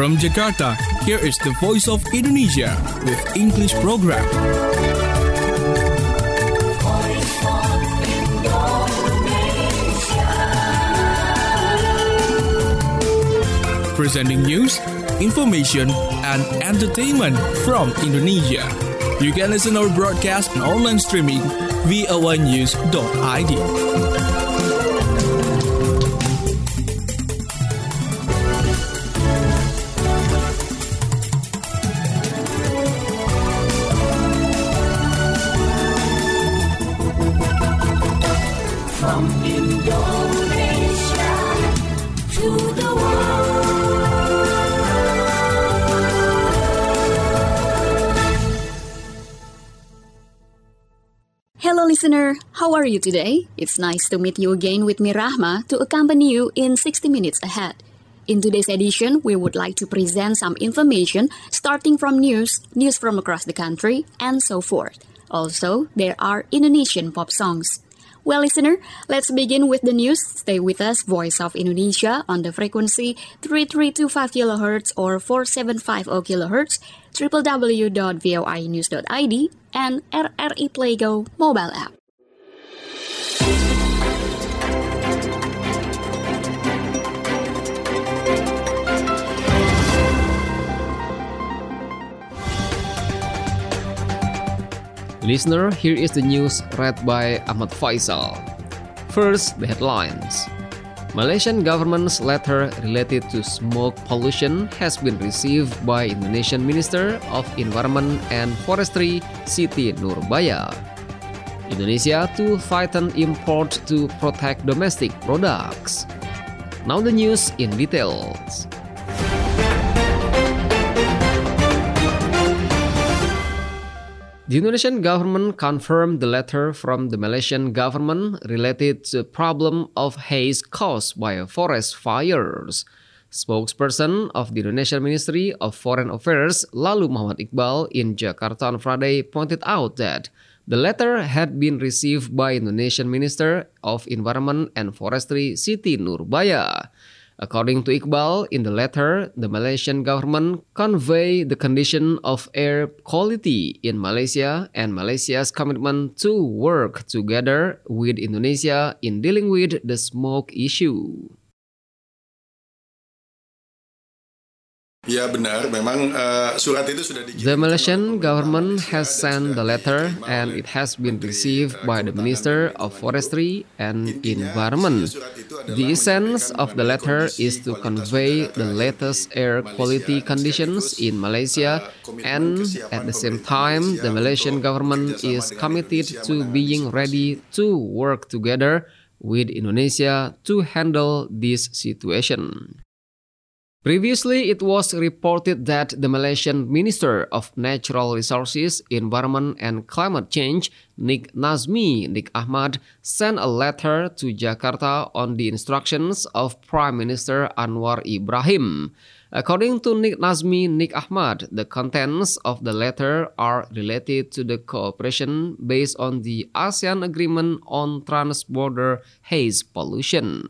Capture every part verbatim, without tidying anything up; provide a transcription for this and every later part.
From Jakarta, here is the Voice of Indonesia with English program. Voice of Indonesia. Presenting news, information, and entertainment from Indonesia. You can listen our broadcast and online streaming v o a news dot i d. From Indonesia to the world. Hello listener, how are you today? It's nice to meet you again with me Rahma to accompany you in sixty minutes ahead. In today's edition, we would like to present some information starting from news, news from across the country, and so forth. Also, there are Indonesian pop songs. Well, listener, let's begin with the news. Stay with us, Voice of Indonesia, on the frequency three three two five kilohertz or four seven five zero kilohertz, w w w dot voi news dot i d, and R R I Playgo mobile app. Listener, here is the news read by Ahmad Faisal. First, the headlines. Malaysian government's letter related to smoke pollution has been received by Indonesian Minister of Environment and Forestry Siti Nurbaya. Indonesia to tighten import to protect domestic products. Now the news in details. The Indonesian government confirmed the letter from the Malaysian government related to the problem of haze caused by forest fires. Spokesperson of the Indonesian Ministry of Foreign Affairs, Lalu Muhammad Iqbal, in Jakarta on Friday pointed out that the letter had been received by Indonesian Minister of Environment and Forestry Siti Nurbaya. According to Iqbal, in the letter, the Malaysian government conveyed the condition of air quality in Malaysia and Malaysia's commitment to work together with Indonesia in dealing with the smoke issue. Ya benar, memang uh, surat itu sudah dikirim. The Malaysian government has sent the letter and it has been received by the Minister of Forestry and Environment. The essence of the letter is to convey the latest air quality conditions in Malaysia, and at the same time, the Malaysian government is committed to being ready to work together with Indonesia to handle this situation. Previously, it was reported that the Malaysian Minister of Natural Resources, Environment and Climate Change, Nik Nazmi Nik Ahmad, sent a letter to Jakarta on the instructions of Prime Minister Anwar Ibrahim. According to Nik Nazmi Nik Ahmad, the contents of the letter are related to the cooperation based on the ASEAN Agreement on Transborder Haze Pollution.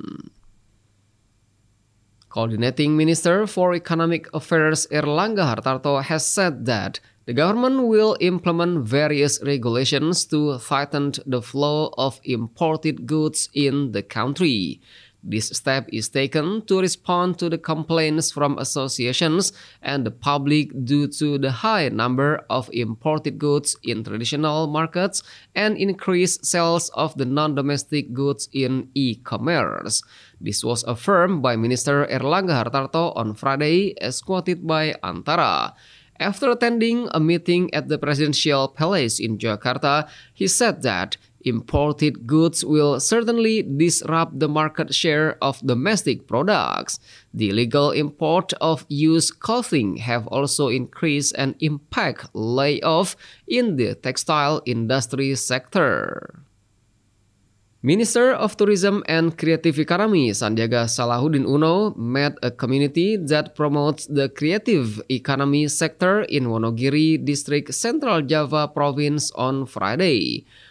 Coordinating Minister for Economic Affairs Erlangga Hartarto has said that the government will implement various regulations to tighten the flow of imported goods in the country. This step is taken to respond to the complaints from associations and the public due to the high number of imported goods in traditional markets and increased sales of the non-domestic goods in e-commerce. This was affirmed by Minister Erlangga Hartarto on Friday, as quoted by Antara. After attending a meeting at the Presidential Palace in Jakarta, he said that imported goods will certainly disrupt the market share of domestic products. The illegal import of used clothing have also increased and impact layoff in the textile industry sector. Minister of Tourism and Creative Economy Sandiaga Salahuddin Uno met a community that promotes the creative economy sector in Wonogiri District, Central Java Province on Friday.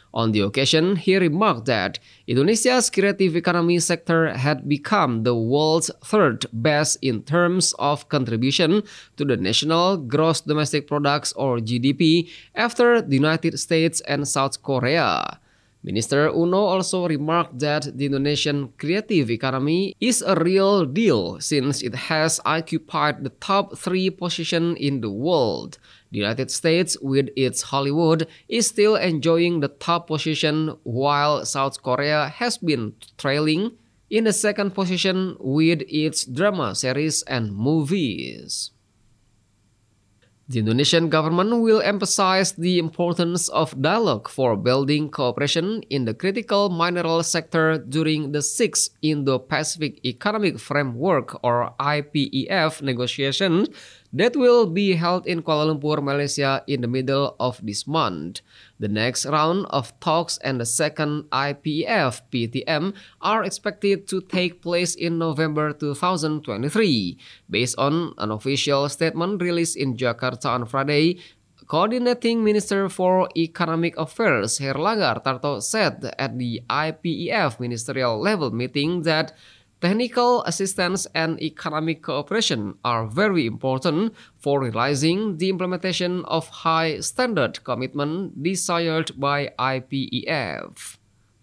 On the occasion, he remarked that Indonesia's creative economy sector had become the world's third best in terms of contribution to the national gross domestic products or G D P after the United States and South Korea. Minister Uno also remarked that the Indonesian creative economy is a real deal since it has occupied the top three position in the world. The United States, with its Hollywood, is still enjoying the top position, while South Korea has been trailing in the second position with its drama series and movies. The Indonesian government will emphasize the importance of dialogue for building cooperation in the critical mineral sector during the sixth Indo-Pacific Economic Framework or I P E F negotiations that will be held in Kuala Lumpur, Malaysia in the middle of this month. The next round of talks and the second I P E F P T M are expected to take place in November two thousand twenty-three. Based on an official statement released in Jakarta on Friday, Coordinating Minister for Economic Affairs Herlangga Hartarto said at the I P E F ministerial level meeting that technical assistance and economic cooperation are very important for realizing the implementation of high standard commitment desired by I P E F.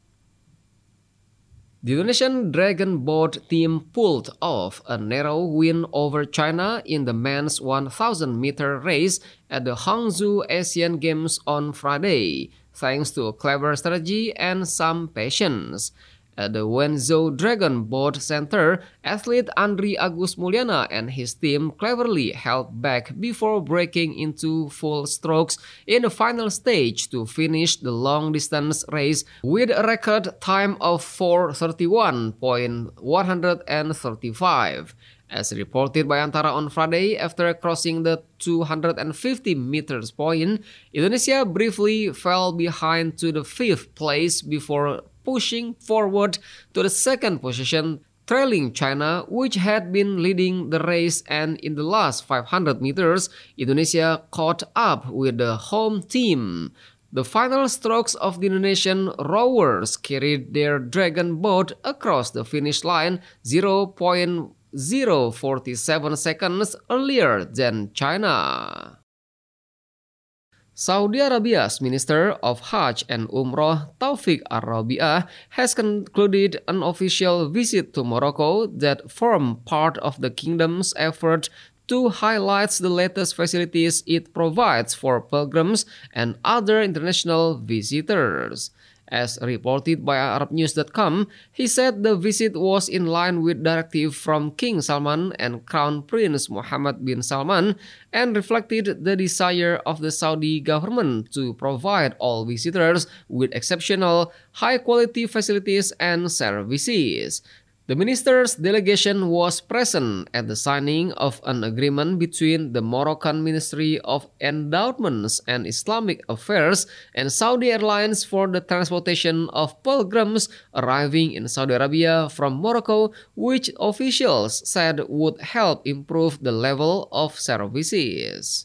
The Indonesian Dragon Boat team pulled off a narrow win over China in the men's one thousand meter race at the Hangzhou Asian Games on Friday, thanks to a clever strategy and some patience. At the Wenzhou Dragon Boat Center, athlete Andri Agus Mulyana and his team cleverly held back before breaking into full strokes in the final stage to finish the long-distance race with a record time of four thirty-one point one three five. As reported by Antara on Friday, after crossing the two hundred fifty meters point, Indonesia briefly fell behind to the fifth place before pushing forward to the second position, trailing China, which had been leading the race, and in the last five hundred meters, Indonesia caught up with the home team. The final strokes of the Indonesian rowers carried their dragon boat across the finish line zero point zero four seven seconds earlier than China. Saudi Arabia's Minister of Hajj and Umrah Taufik Ar-Rabi'ah has concluded an official visit to Morocco that formed part of the kingdom's effort to highlight the latest facilities it provides for pilgrims and other international visitors. As reported by Arab News dot com, he said the visit was in line with directive from King Salman and Crown Prince Mohammed bin Salman and reflected the desire of the Saudi government to provide all visitors with exceptional, high-quality facilities and services. The minister's delegation was present at the signing of an agreement between the Moroccan Ministry of Endowments and Islamic Affairs and Saudi Airlines for the transportation of pilgrims arriving in Saudi Arabia from Morocco, which officials said would help improve the level of services.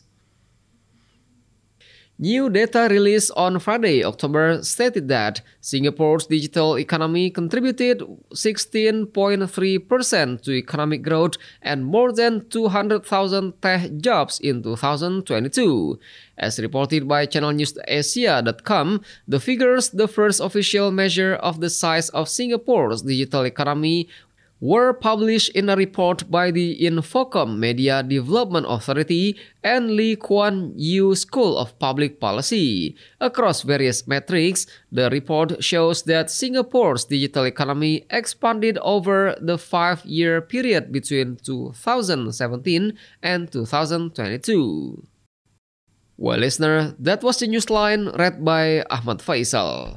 New data released on Friday, October, stated that Singapore's digital economy contributed sixteen point three percent to economic growth and more than two hundred thousand tech jobs in two thousand twenty-two. As reported by Channel News Asia dot com, the figures, the first official measure of the size of Singapore's digital economy, were published in a report by the Infocom Media Development Authority and Lee Kuan Yew School of Public Policy. Across various metrics, the report shows that Singapore's digital economy expanded over the five-year period between two thousand seventeen and two thousand twenty-two. Well, listener, that was the newsline read by Ahmad Faisal.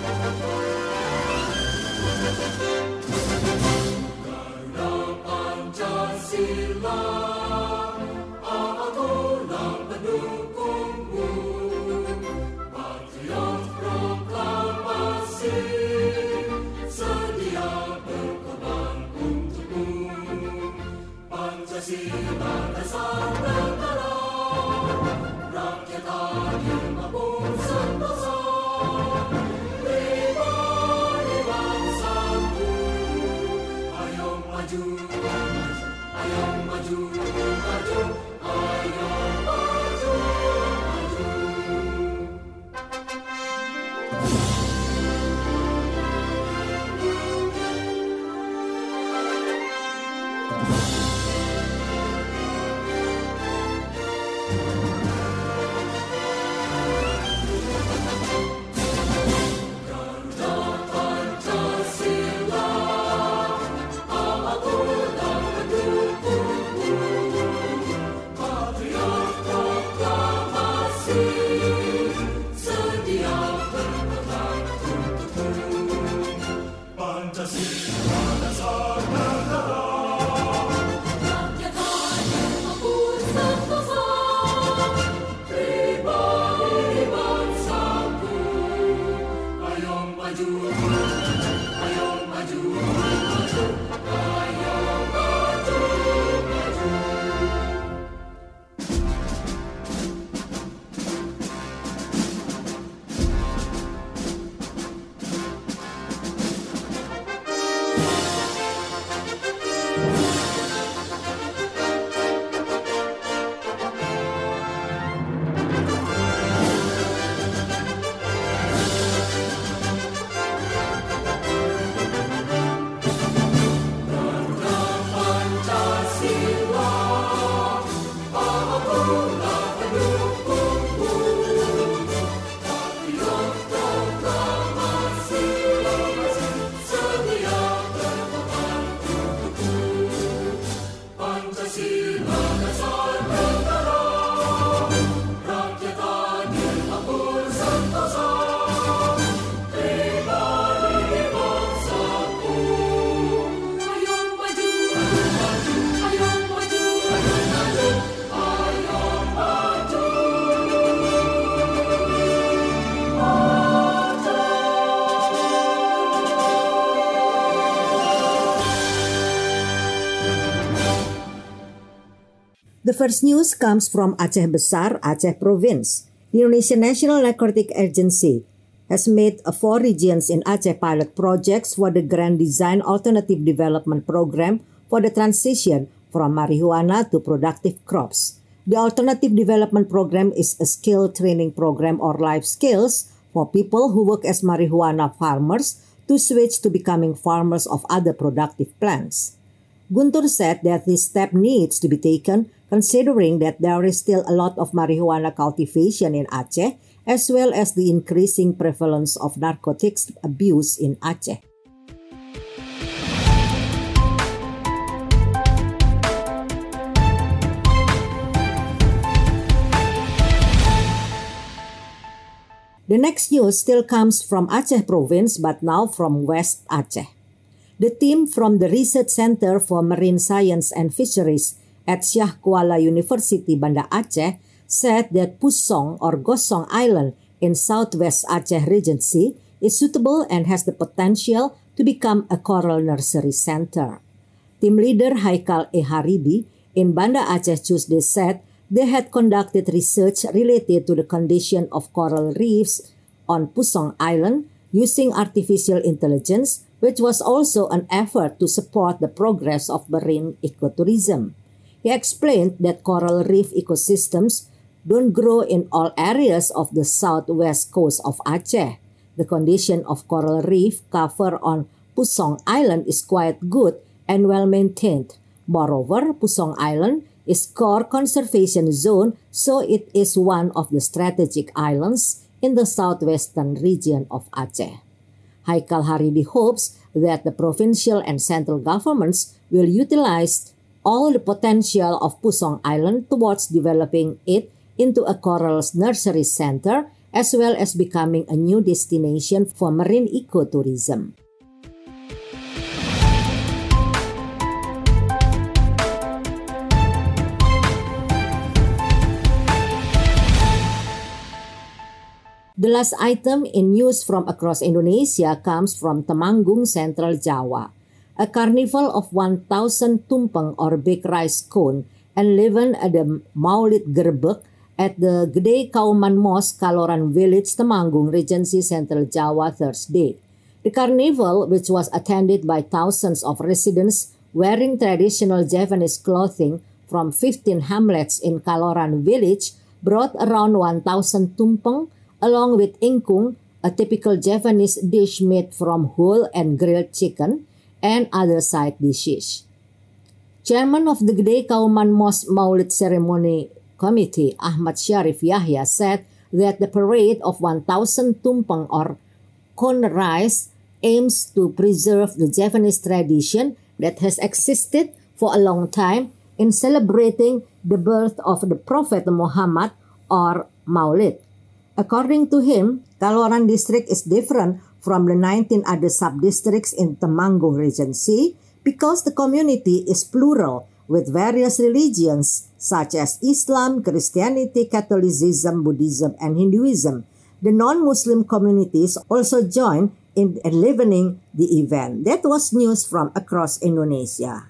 Pancasila The first news comes from Aceh Besar, Aceh Province. The Indonesian National Narcotic Agency has made a four regions in Aceh pilot projects for the Grand Design Alternative Development Program for the transition from marijuana to productive crops. The Alternative Development Program is a skill training program or life skills for people who work as marijuana farmers to switch to becoming farmers of other productive plants. Guntur said that this step needs to be taken considering that there is still a lot of marijuana cultivation in Aceh, as well as the increasing prevalence of narcotics abuse in Aceh. The next news still comes from Aceh Province, but now from West Aceh. The team from the Research Center for Marine Science and Fisheries at Syah Kuala University, Banda Aceh, said that Pusong or Gosong Island in Southwest Aceh Regency is suitable and has the potential to become a coral nursery center. Team leader Haikal E. Haribi in Banda Aceh Tuesday said they had conducted research related to the condition of coral reefs on Pusong Island using artificial intelligence, which was also an effort to support the progress of marine ecotourism. He explained that coral reef ecosystems don't grow in all areas of the southwest coast of Aceh. The condition of coral reef cover on Pusong Island is quite good and well maintained. Moreover, Pusong Island is core conservation zone, so it is one of the strategic islands in the southwestern region of Aceh. Haikal Haribi hopes that the provincial and central governments will utilize all the potential of Pusong Island towards developing it into a coral nursery center, as well as becoming a new destination for marine ecotourism. The last item in news from across Indonesia comes from Temanggung, Central Java. A carnival of one thousand tumpeng or big rice cone enlivened at the Maulid Gerbek at the Gede Kauman Mosque, Kaloran Village, Temanggung, Regency, Central Java, Thursday. The carnival, which was attended by thousands of residents wearing traditional Javanese clothing from fifteen hamlets in Kaloran Village, brought around one thousand tumpeng, along with ingkung, a typical Javanese dish made from whole and grilled chicken, and other side dishes. Chairman of the Gede Kauman Mosque Maulid Ceremony Committee, Ahmad Syarif Yahya, said that the parade of one thousand tumpeng or cone rice aims to preserve the Javanese tradition that has existed for a long time in celebrating the birth of the Prophet Muhammad or Maulid. According to him, Kaloran district is different from the nineteen other sub-districts in Temanggung Regency because the community is plural with various religions such as Islam, Christianity, Catholicism, Buddhism, and Hinduism. The non-Muslim communities also join in enlivening the event. That was news from across Indonesia.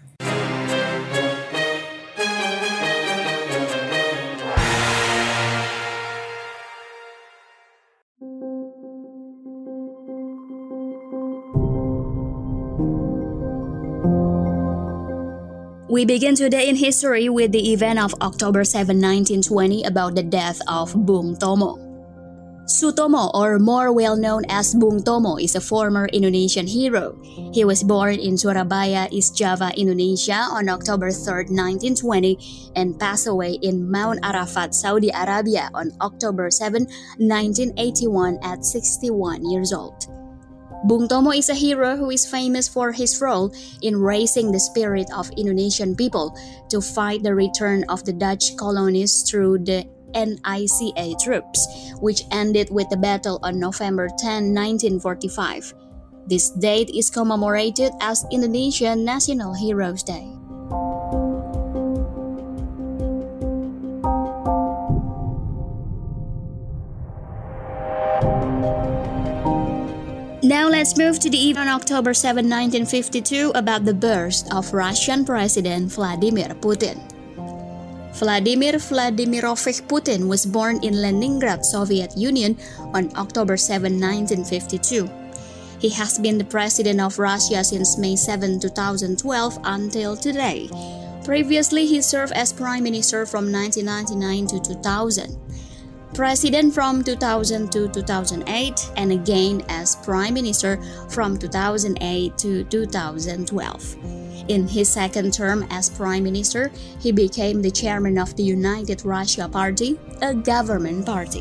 We begin today in history with the event of October seventh, nineteen twenty about the death of Bung Tomo. Sutomo, or more well known as Bung Tomo, is a former Indonesian hero. He was born in Surabaya, East Java, Indonesia on October third, nineteen twenty and passed away in Mount Arafat, Saudi Arabia on October seventh, nineteen eighty-one at sixty-one years old. Bung Tomo is a hero who is famous for his role in raising the spirit of Indonesian people to fight the return of the Dutch colonies through the N I C A troops, which ended with the battle on November tenth, nineteen forty-five. This date is commemorated as Indonesian National Heroes Day. Now let's move to the event on October seventh, nineteen fifty-two about the birth of Russian President Vladimir Putin. Vladimir Vladimirovich Putin was born in Leningrad, Soviet Union on October seventh, nineteen fifty-two. He has been the president of Russia since May seventh, two thousand twelve until today. Previously, he served as prime minister from nineteen ninety-nine to two thousand. President from two thousand to two thousand eight, and again as Prime Minister from two thousand eight to two thousand twelve. In his second term as Prime Minister, he became the chairman of the United Russia Party, a government party.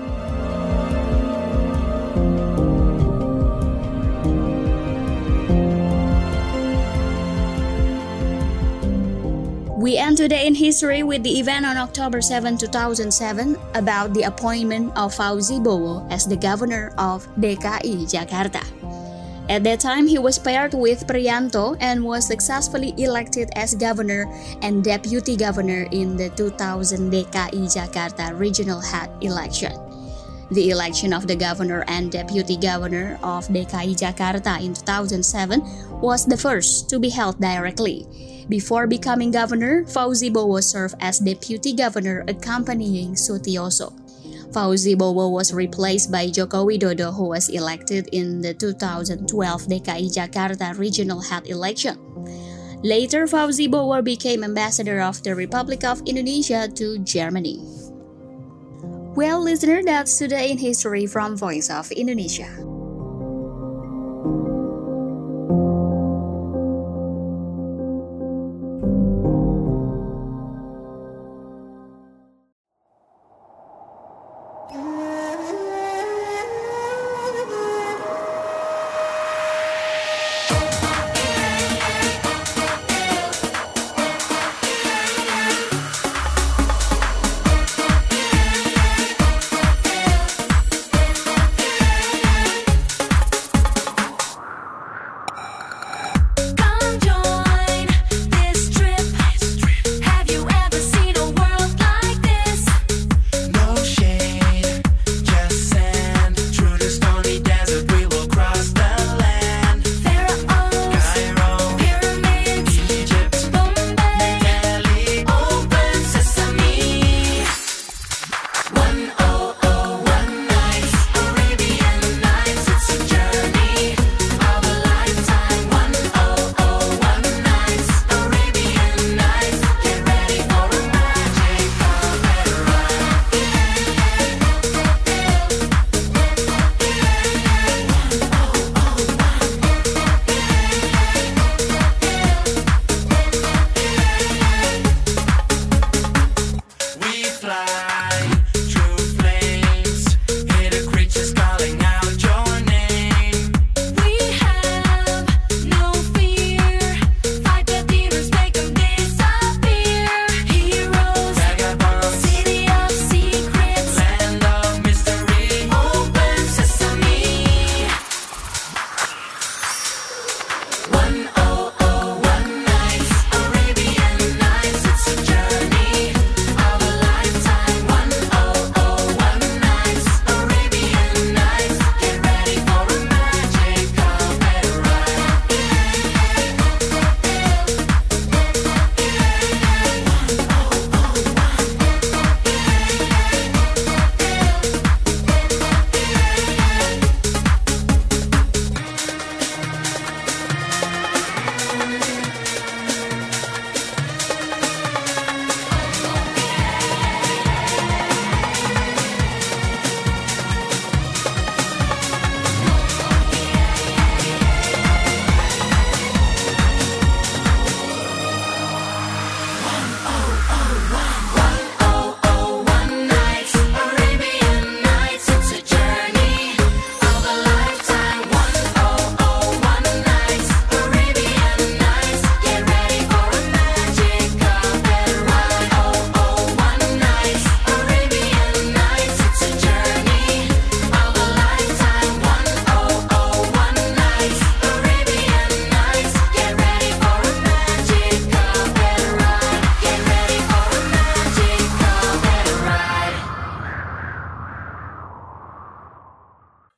We end today in history with the event on October seventh, two thousand seven about the appointment of Fauzi Bowo as the governor of D K I Jakarta. At that time, he was paired with Priyanto and was successfully elected as governor and deputy governor in the two thousand D K I Jakarta regional head election. The election of the governor and deputy governor of D K I Jakarta in two thousand seven was the first to be held directly. Before becoming governor, Fauzi Bowo served as deputy governor accompanying Sutioso. Fauzi Bowo was replaced by Joko Widodo, who was elected in the two thousand twelve D K I Jakarta regional head election. Later, Fauzi Bowo became ambassador of the Republic of Indonesia to Germany. Well, listener, that's today in history from Voice of Indonesia.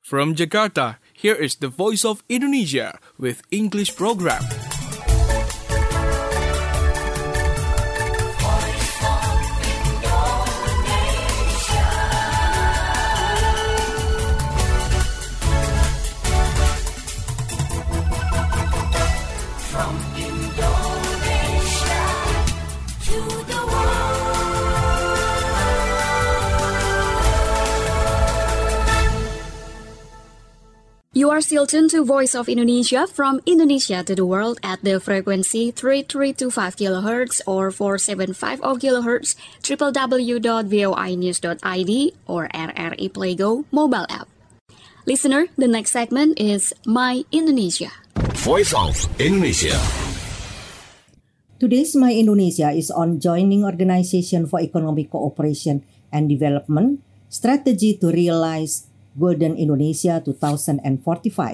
From Jakarta, here is the Voice of Indonesia with English program. From Indonesia to the world. You are still tuned to Voice of Indonesia from Indonesia to the world at the frequency three three two five kilohertz or four seven five zero kilohertz, w w w dot voi news dot i d or R R I Playgo mobile app. Listener, the next segment is My Indonesia. Voice of Indonesia. Today's My Indonesia is on joining Organization for Economic Cooperation and Development strategy to realize Golden Indonesia twenty forty-five.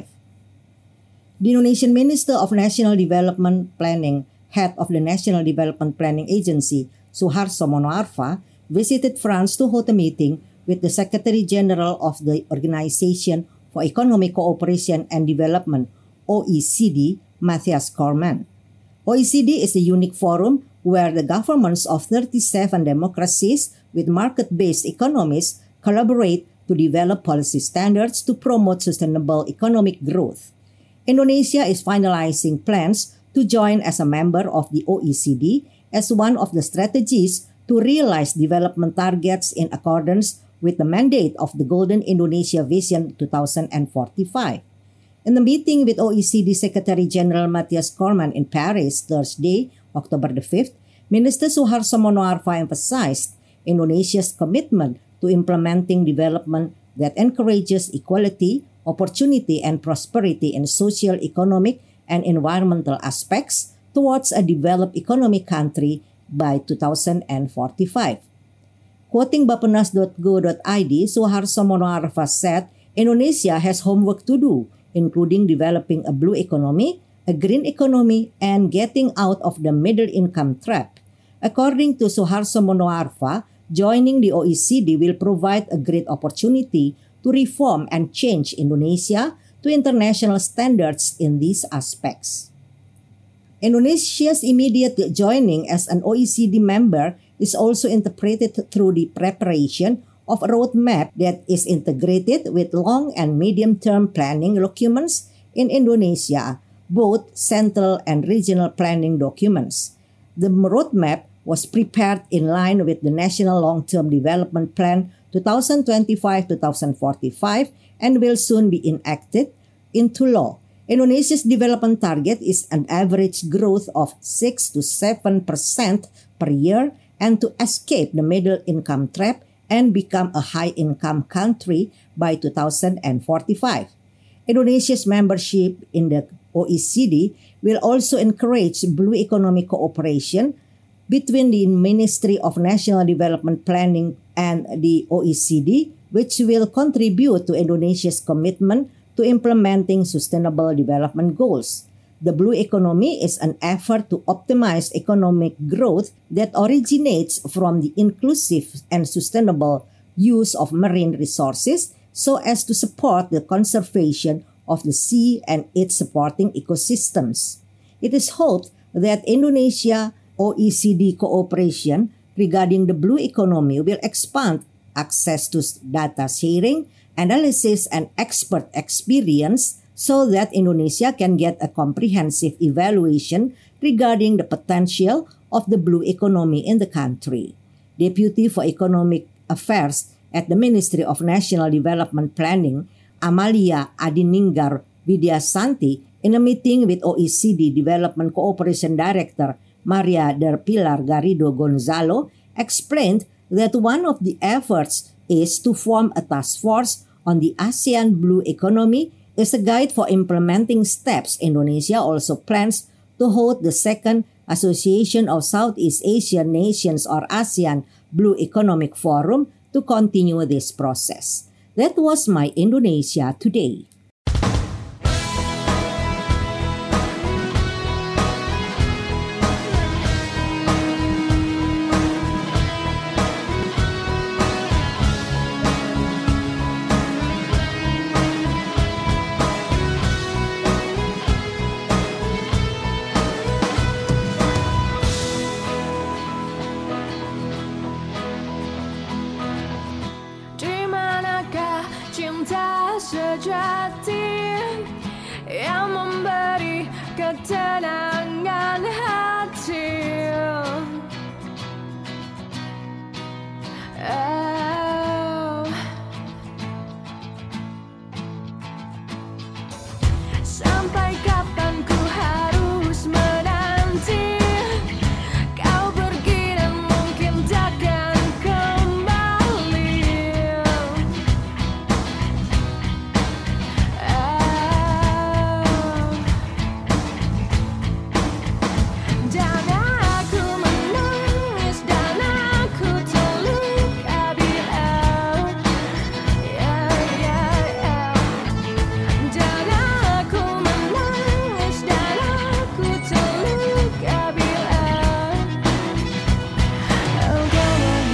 The Indonesian Minister of National Development Planning, head of the National Development Planning Agency, Suharso Monoarfa, visited France to hold a meeting with the Secretary General of the Organization for Economic Cooperation and Development, O E C D, Matthias Cormann. O E C D is a unique forum where the governments of thirty-seven democracies with market-based economies collaborate to develop policy standards to promote sustainable economic growth. Indonesia is finalizing plans to join as a member of the O E C D as one of the strategies to realize development targets in accordance with the mandate of the Golden Indonesia Vision twenty forty-five. In the meeting with O E C D Secretary General Matthias Cormann in Paris Thursday, October the fifth, Minister Suharso Monoarfa emphasized Indonesia's commitment to implementing development that encourages equality, opportunity, and prosperity in social, economic, and environmental aspects towards a developed economic country by twenty forty-five. Quoting bapenas dot go dot i d, Suharso Monoarfa said, Indonesia has homework to do, including developing a blue economy, a green economy, and getting out of the middle income trap. According to Suharso Monoarfa, joining the O E C D will provide a great opportunity to reform and change Indonesia to international standards in these aspects. Indonesia's immediate joining as an O E C D member is also interpreted through the preparation of a roadmap that is integrated with long and medium-term planning documents in Indonesia, both central and regional planning documents. The roadmap was prepared in line with the National Long-Term Development Plan twenty twenty-five to twenty forty-five and will soon be enacted into law. Indonesia's development target is an average growth of six to seven percent per year and to escape the middle income trap and become a high-income country by twenty forty-five. Indonesia's membership in the O E C D will also encourage blue economic cooperation between the Ministry of National Development Planning and the O E C D, which will contribute to Indonesia's commitment to implementing sustainable development goals. The blue economy is an effort to optimize economic growth that originates from the inclusive and sustainable use of marine resources so as to support the conservation of the sea and its supporting ecosystems. It is hoped that Indonesia O E C D cooperation regarding the blue economy will expand access to data sharing, analysis, and expert experience so that Indonesia can get a comprehensive evaluation regarding the potential of the blue economy in the country. Deputy for Economic Affairs at the Ministry of National Development Planning, Amalia Adininggar Widyasanti, in a meeting with O E C D Development Cooperation Director Maria del Pilar Garrido Gonzalo, explained that one of the efforts is to form a task force on the ASEAN Blue Economy as a guide for implementing steps. Indonesia also plans to hold the second Association of Southeast Asian Nations or ASEAN Blue Economic Forum to continue this process. That was My Indonesia Today. sejati yang memberi ketenangan hati. Oh. Sampai kapan ku harus menanti kau pergi dan mungkin takkan kembali. Oh. Dan aku menangis dan aku terluka bila yeah, yeah, yeah. Dan aku menangis dan aku terluka bila engkau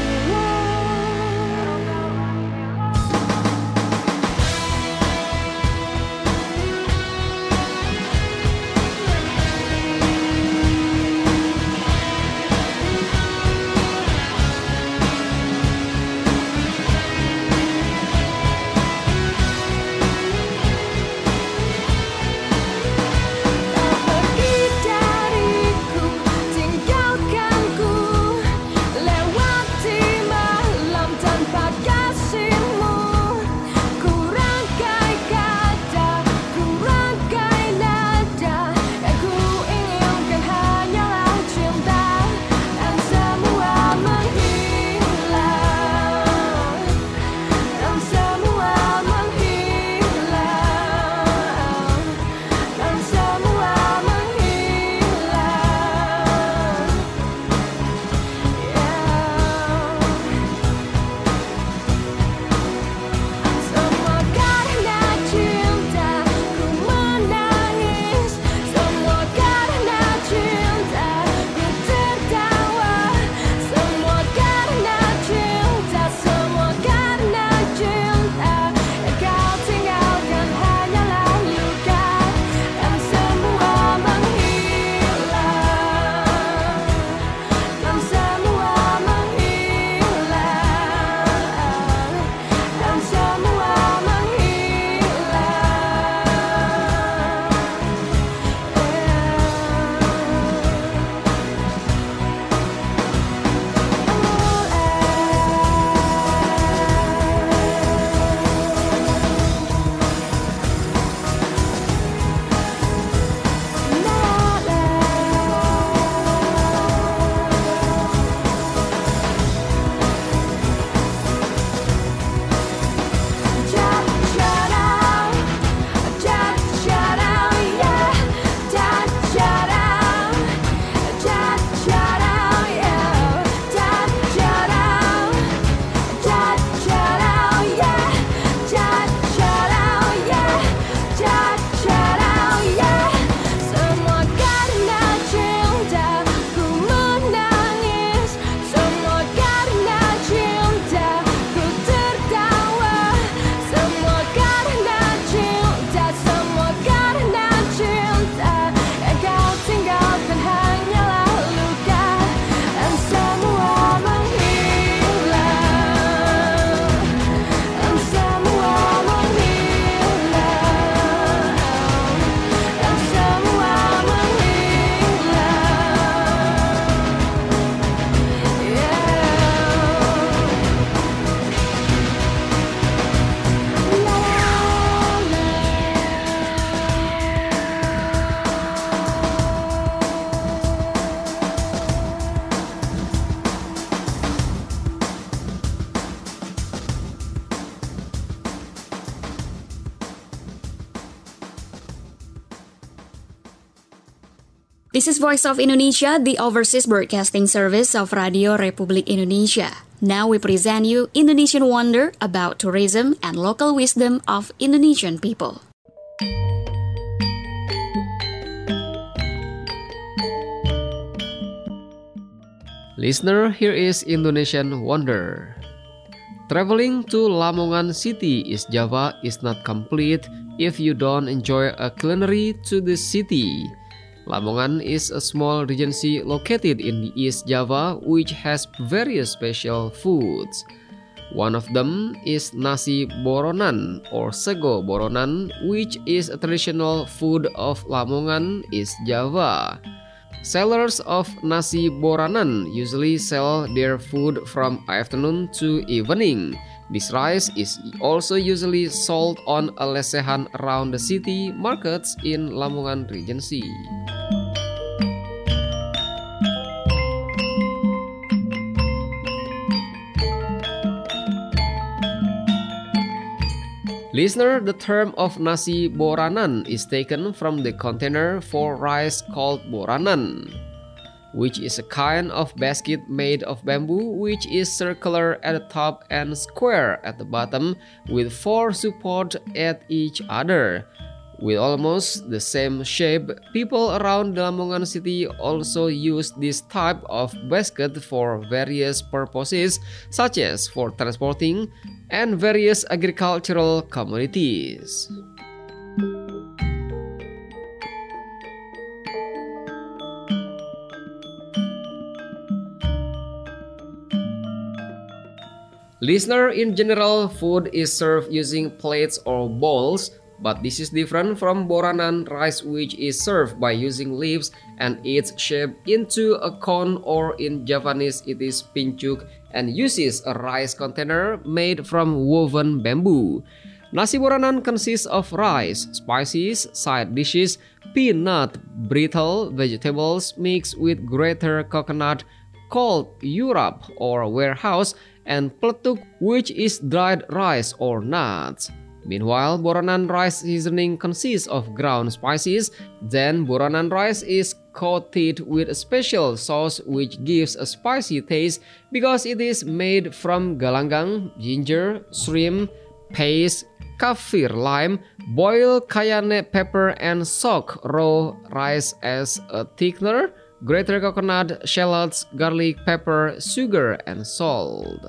pergi dariku, tinggalkanku, lewati malam tanpa kasihmu. Ku rangkai kata, ku rangkai nada, yang ku inginkan hanyalah cinta, dan semua menghilang, dan semua menghilang, dan semua menghilang. Semua karena cinta ku menangis, semua karena cinta ku tertawa, semua karena cinta, semua karena cinta yang kau tinggalkan hanyalah luka, dan semua menghilang, dan semua menghilang, dan semua semua karena cinta ku menangis, semua karena cinta ku tertawa, semua karena cinta, semua karena cinta yang kau tinggalkan hanyalah luka, dan semua menghilang, dan semua menghilang, dan semua This is Voice of Indonesia, the overseas broadcasting service of Radio Republik Indonesia. Now we present you Indonesian Wonder about tourism and local wisdom of Indonesian people. Listener, here is Indonesian Wonder. Traveling to Lamongan City, East Java is not complete if you don't enjoy a culinary to the city. Lamongan is a small regency located in the East Java which has various special foods. One of them is nasi boronan or sego boronan, which is a traditional food of Lamongan, East Java. Sellers of nasi boranan usually sell their food from afternoon to evening. This rice is also usually sold on a lesehan around the city markets in Lamongan Regency. Listener, the term of nasi boranan is taken from the container for rice called boranan, which is a kind of basket made of bamboo which is circular at the top and square at the bottom with four supports at each other. With almost the same shape, people around Lamongan city also use this type of basket for various purposes, such as for transporting and various agricultural commodities. Listener, in general, food is served using plates or bowls, but this is different from boranan rice, which is served by using leaves and it's shaped into a cone, or in Javanese it is pincuk, and uses a rice container made from woven bamboo. Nasi boranan consists of rice, spices, side dishes, peanut, brittle vegetables mixed with grated coconut called yurap or warehouse, and pletuk, which is dried rice or nuts. Meanwhile, boranan rice seasoning consists of ground spices. Then boranan rice is coated with a special sauce which gives a spicy taste because it is made from galangang, ginger, shrimp, paste, kaffir lime, boiled cayenne pepper, and soak raw rice as a thickener, grated coconut, shallots, garlic, pepper, sugar, and salt.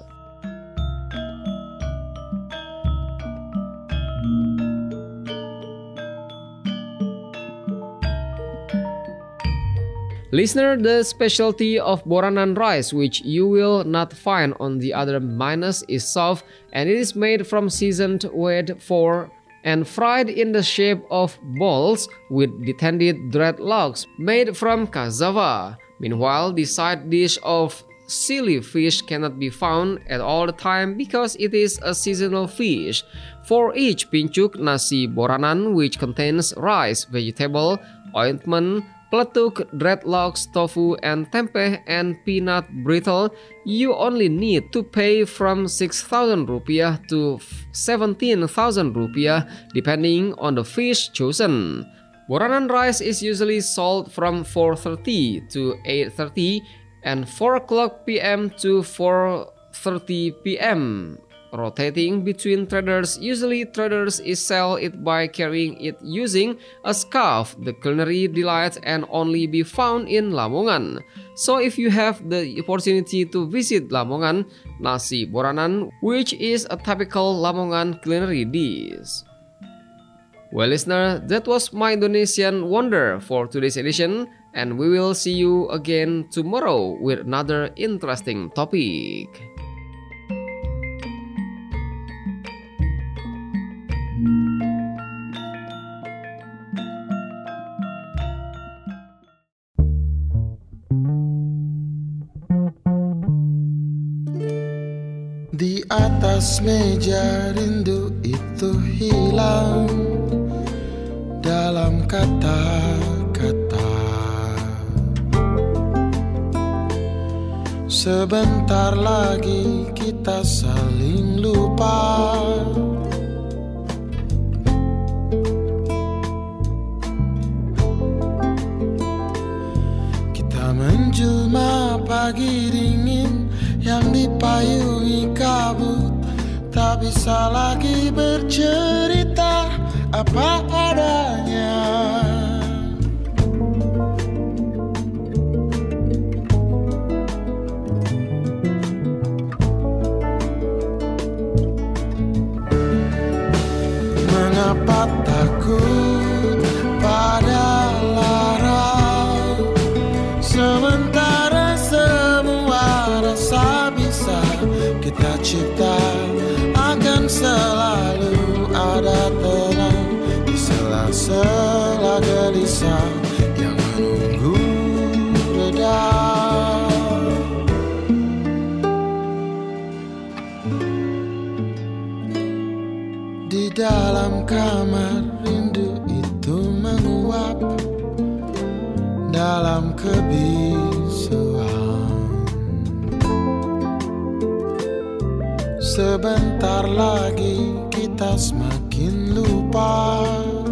Listener, the specialty of boranan rice, which you will not find on the other minas, is soft, and it is made from seasoned wheat flour and fried in the shape of balls with detended dreadlocks made from cassava. Meanwhile, the side dish of silly fish cannot be found at all the time because it is a seasonal fish. For each pincuk nasi boranan, which contains rice, vegetable, ointment, pletuk, dreadlocks, tofu, and tempeh, and peanut brittle, you only need to pay from six thousand rupiah to seventeen thousand rupiah depending on the fish chosen. Boranan rice is usually sold from four thirty to eight thirty and four o'clock p m to four thirty p m rotating between traders. Usually traders is sell it by carrying it using a scarf. The culinary delight and only be found in Lamongan. So if you have the opportunity to visit Lamongan, nasi boranan, which is a typical Lamongan culinary dish. Well, listener, that was my Indonesian wonder for today's edition, and we will see you again tomorrow with another interesting topic. Di atas meja rindu itu hilang dalam kata-kata. Sebentar lagi kita saling lupa. Kita menjelma pagi dingin yang dipayungi kabut, tak bisa lagi bercerita apa adanya. Mengapa takut pada lara, sementara semua rasa bisa kita cipta. sebentar lagi kita semakin lupa.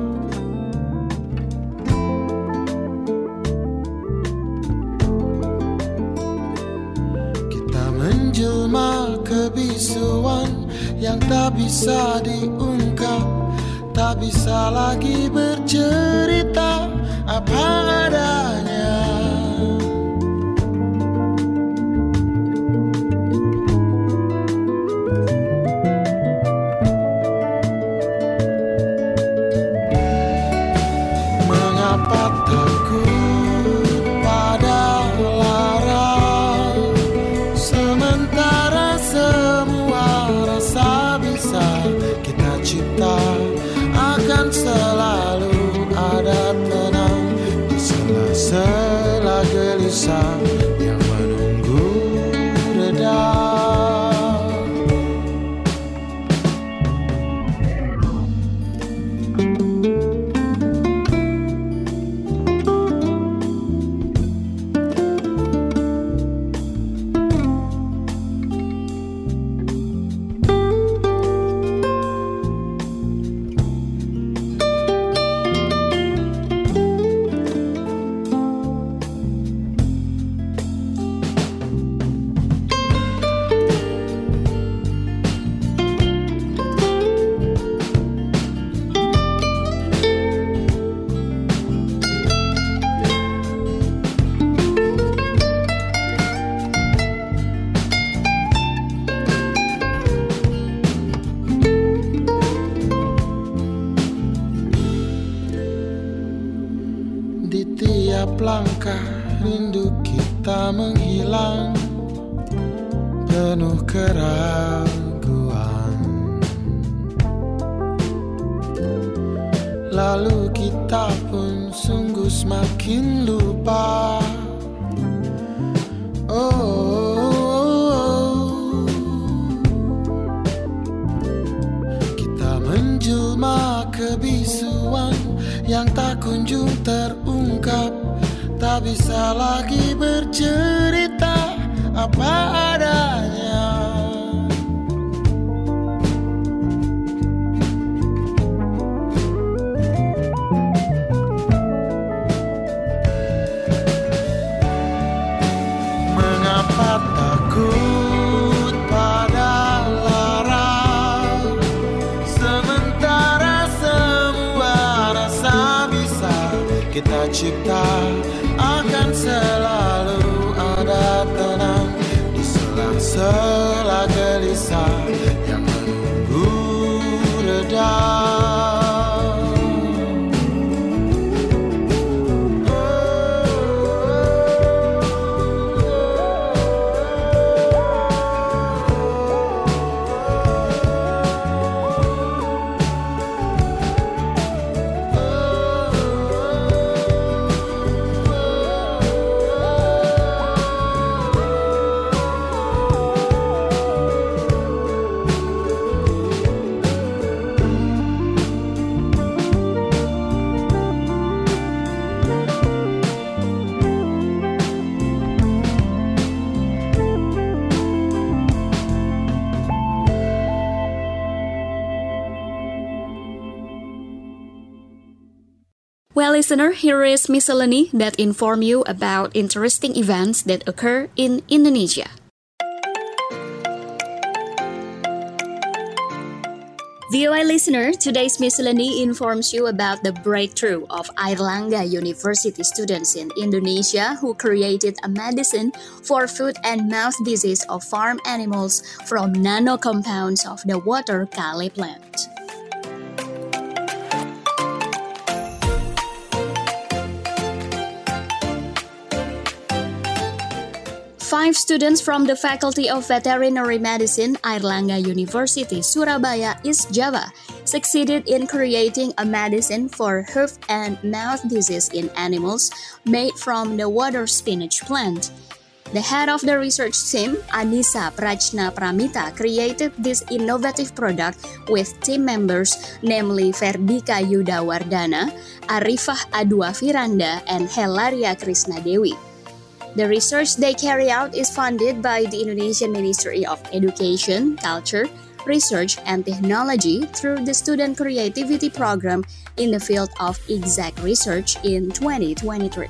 Kita menjelma kebisuan yang tak bisa diungkap, tak bisa lagi bercerita apa adanya. Mengapa takut pada lara, sementara semua rasa bisa kita cipta akan selalu ada tenang di sela-sela gelisah yang menunggu reda. Di tiap langkah rindu kita menghilang, penuh keraguan. Lalu kita pun sungguh semakin lupa. Oh, oh, oh. Kita menjelma kebisuan yang tak kunjung terungkap, tak bisa lagi bercerita apa adanya. Mengapa takut pada lara, sementara semua rasa bisa kita cipta akan selalu ada tenang di sela-sela gelisah yang menunggu reda. Well, listener, here is miscellany that inform you about interesting events that occur in Indonesia. V O I listener, today's miscellany informs you about the breakthrough of Airlangga University students in Indonesia who created a medicine for foot and mouth disease of farm animals from nano compounds of the water kale plant. Five students from the Faculty of Veterinary Medicine, Airlangga University, Surabaya, East Java, succeeded in creating a medicine for hoof and mouth disease in animals made from the water spinach plant. The head of the research team, Anissa Prajna Pramita, created this innovative product with team members namely Verdika Yudawardana, Arifah Adua Firanda, and Helaria Krisnadewi. The research they carry out is funded by the Indonesian Ministry of Education, Culture, Research and Technology through the Student Creativity Program in the field of exact research in twenty twenty-three.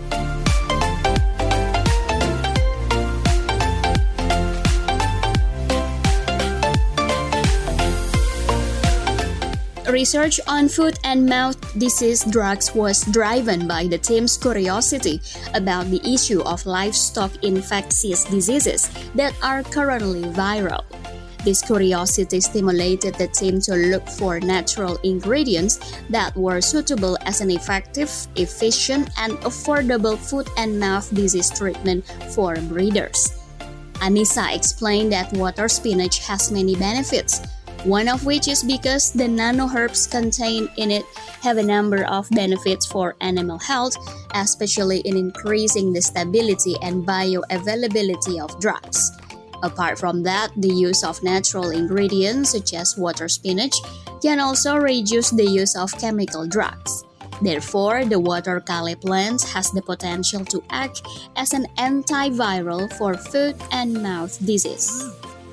Research on foot and mouth disease drugs was driven by the team's curiosity about the issue of livestock infectious diseases that are currently viral. This curiosity stimulated the team to look for natural ingredients that were suitable as an effective, efficient, and affordable foot and mouth disease treatment for breeders. Anissa explained that water spinach has many benefits, one of which is because the nano-herbs contained in it have a number of benefits for animal health, especially in increasing the stability and bioavailability of drugs. Apart from that, the use of natural ingredients such as water spinach can also reduce the use of chemical drugs. Therefore, the water kale plant has the potential to act as an antiviral for foot and mouth disease.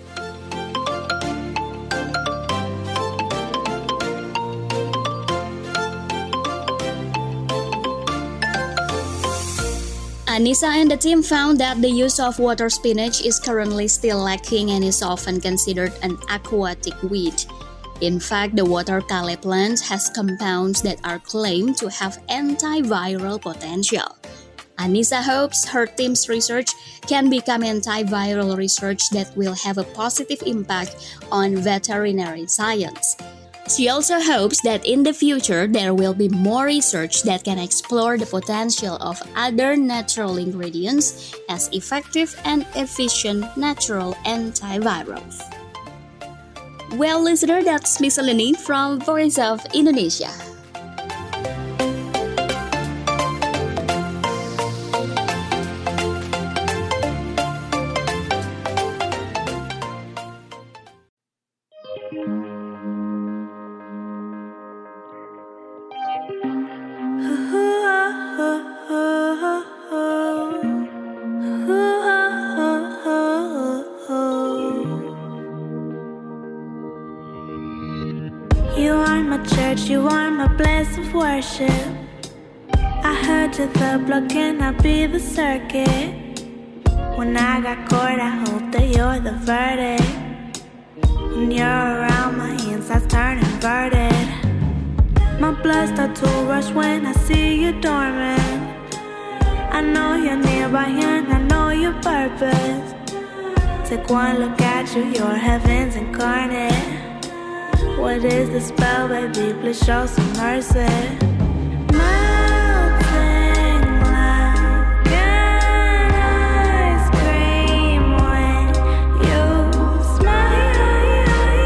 Anissa and the team found that the use of water spinach is currently still lacking and is often considered an aquatic weed. In fact, the water kale plant has compounds that are claimed to have antiviral potential. Anissa hopes her team's research can become antiviral research that will have a positive impact on veterinary science. She also hopes that in the future there will be more research that can explore the potential of other natural ingredients as effective and efficient natural antivirals. Well, listener, that's Miscellany from Voice of Indonesia. You are my church, you are my place of worship. I heard you the block, can I be the circuit? When I got caught, I hope that you're the verdict. When you're around, my insides turn inverted. My blood starts to rush when I see you dormant. I know you're nearby and I know your purpose. Take one look at you, you're heaven's incarnate. What is the spell, baby? Please show some mercy. Melting like an ice cream when you smile.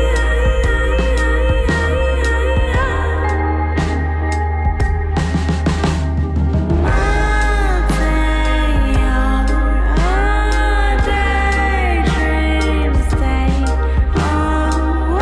Melting your daydream state. Oh,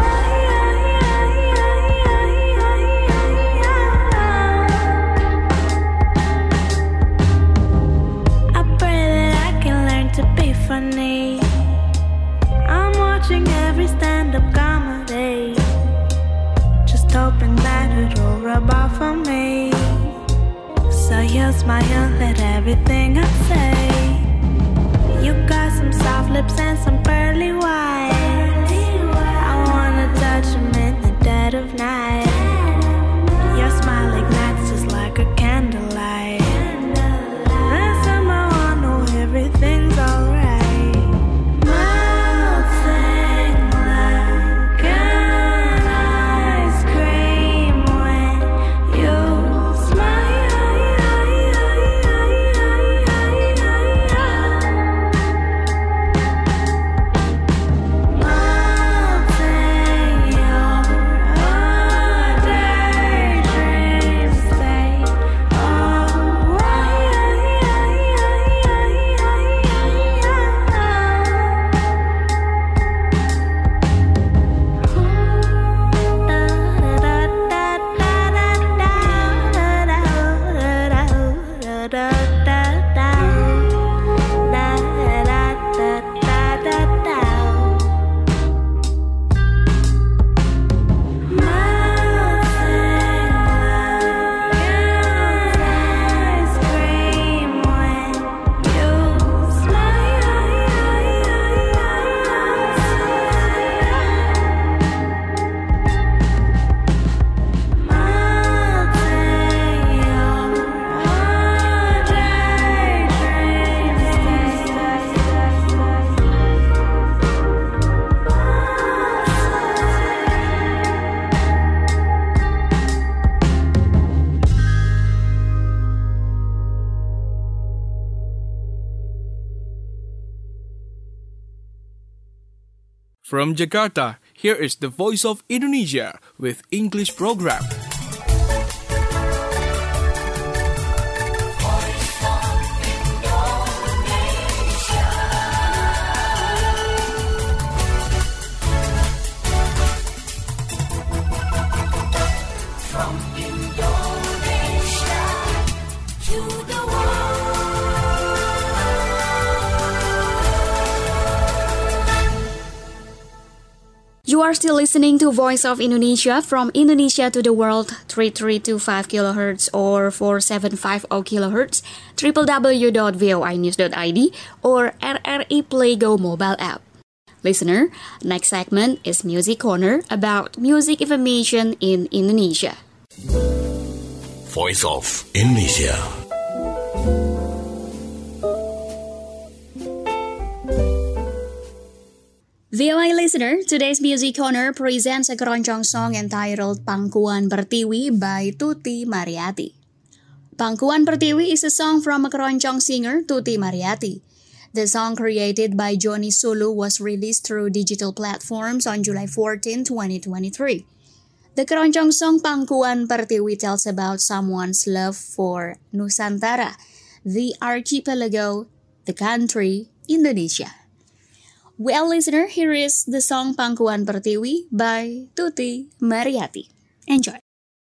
funny. I'm watching every stand-up comedy, just hoping that it'll rub off on me. So you smile at everything I say. You got some soft lips and some pearly white. I wanna touch them in the dead of night. Your smile ignites just like a candlelight. And somehow I know everything's alright. From Jakarta, here is the Voice of Indonesia with English program. You are still listening to Voice of Indonesia from Indonesia to the World, three three two five kilohertz or four seven five zero kilohertz, w w w dot voi news dot i d or R R I Play Go mobile app. Listener, next segment is Music Corner about music information in Indonesia. Voice of Indonesia. V O I listener, today's Music Corner presents a keroncong song entitled Pangkuan Pertiwi by Tuti Mariyati. Pangkuan Pertiwi is a song from a keroncong singer, Tuti Mariyati. The song, created by Johnny Sulu, was released through digital platforms on July fourteenth, twenty twenty-three. The keroncong song Pangkuan Pertiwi tells about someone's love for Nusantara, the archipelago, the country, Indonesia. Well, listener, here is the song Pangkuan Pertiwi by Tuti Mariyati. Enjoy.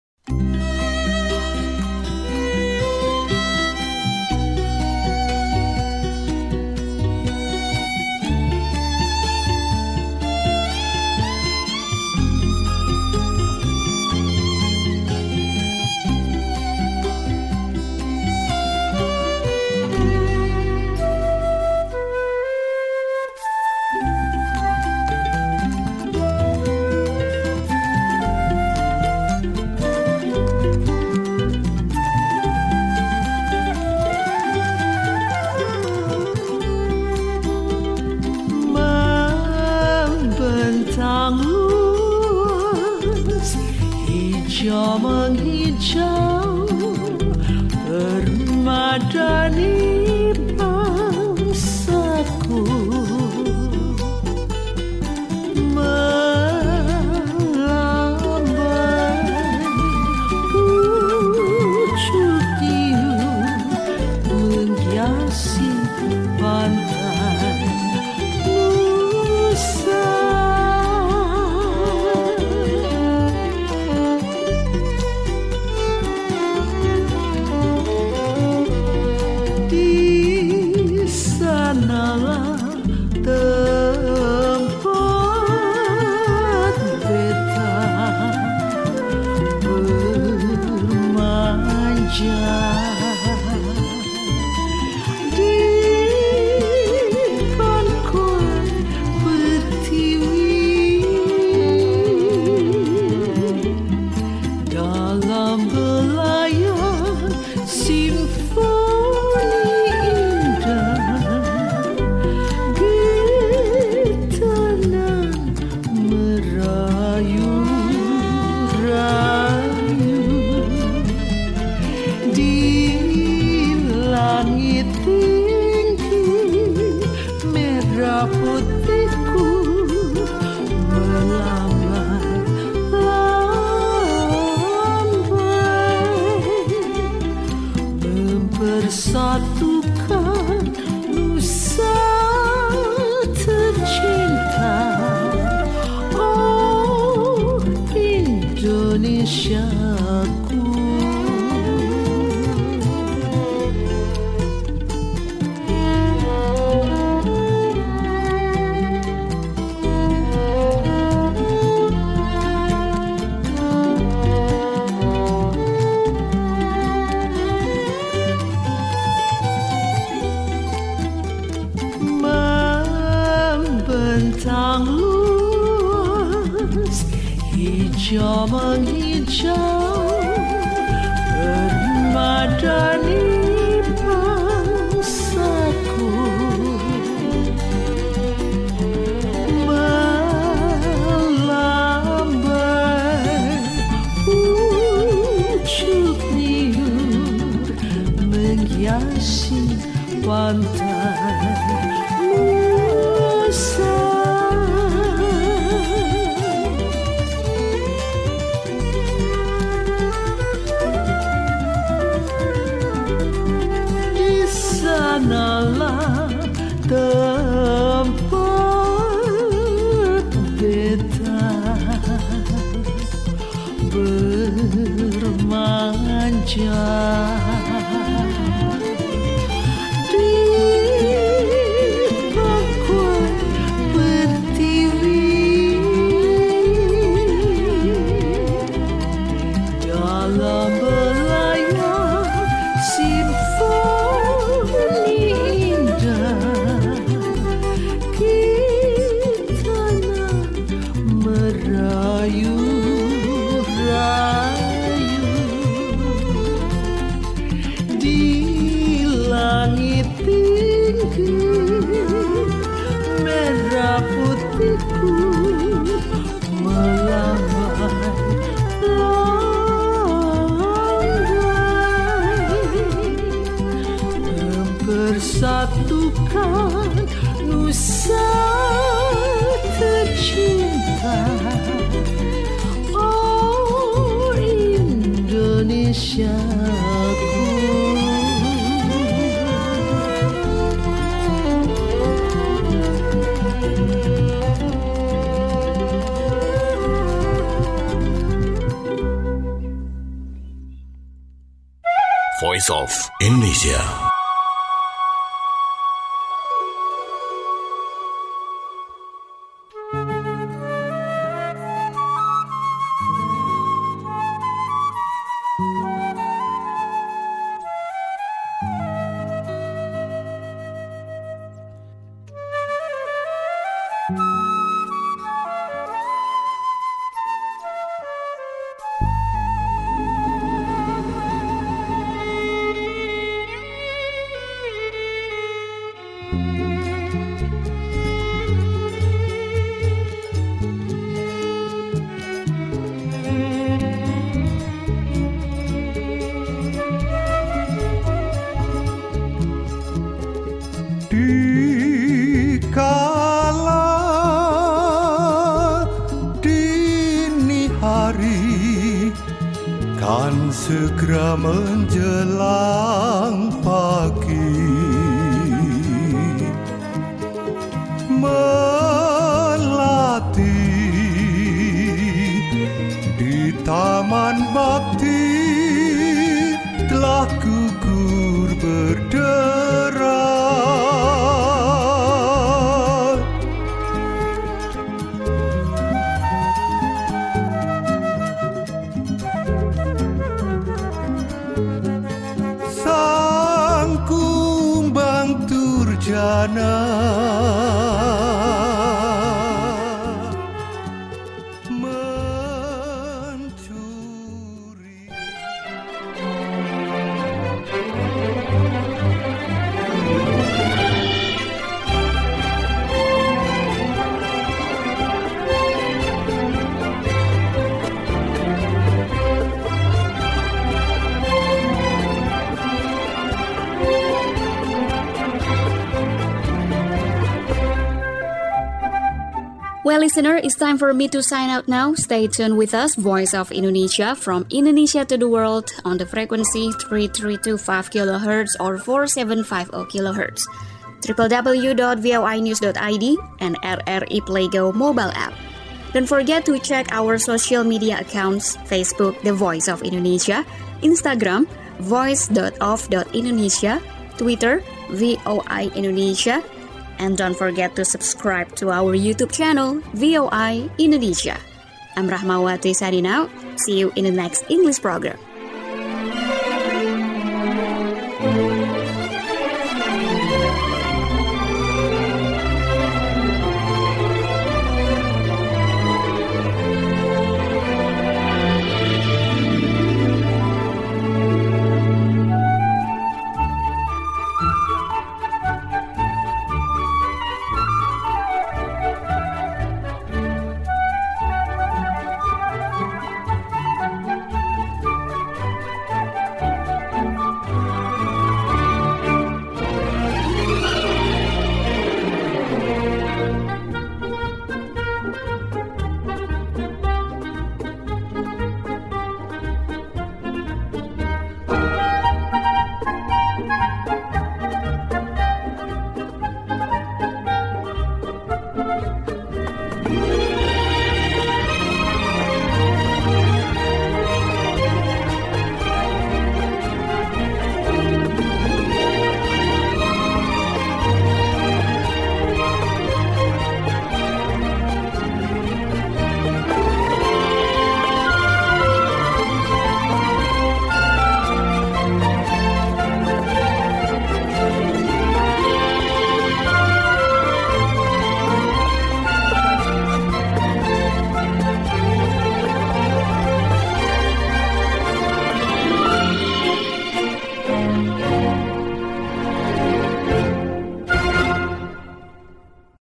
Hijau menghijau permadani bangsaku, melambai pucuk tiup menghiasi pantai Nusa. Persatukan Nusa tercinta, oh Indonesiaku. Bentang luas, hijau menghijau, permadani bangsaku, melambai pucuk niur menghiasi pantai Nusa. tempat beta bermanja di bangkuan berdiri dalam belayar simfoni indah kita nak merayu rayu di langit tinggi merah putihku melambai mempersatukan nusa tercinta. Oh Indonesiaku. Voice of Indonesia. Dikala dini hari kan segera menjelang pagi, melatih di taman bakti telah gugur berderai. Sang kumbang turjana mencuri. Well, listener, it's time for me to sign out now. Stay tuned with us, Voice of Indonesia, from Indonesia to the world on the frequency three three two five kilohertz or four seven five zero kilohertz. w w w dot voi news dot i d and R R I Play Go mobile app. Don't forget to check our social media accounts, Facebook, The Voice of Indonesia, Instagram, voice dot of dot indonesia, Twitter, V O I Indonesia, and don't forget to subscribe to our YouTube channel, V O I Indonesia. I'm Rahmawati signing out. See you in the next English program.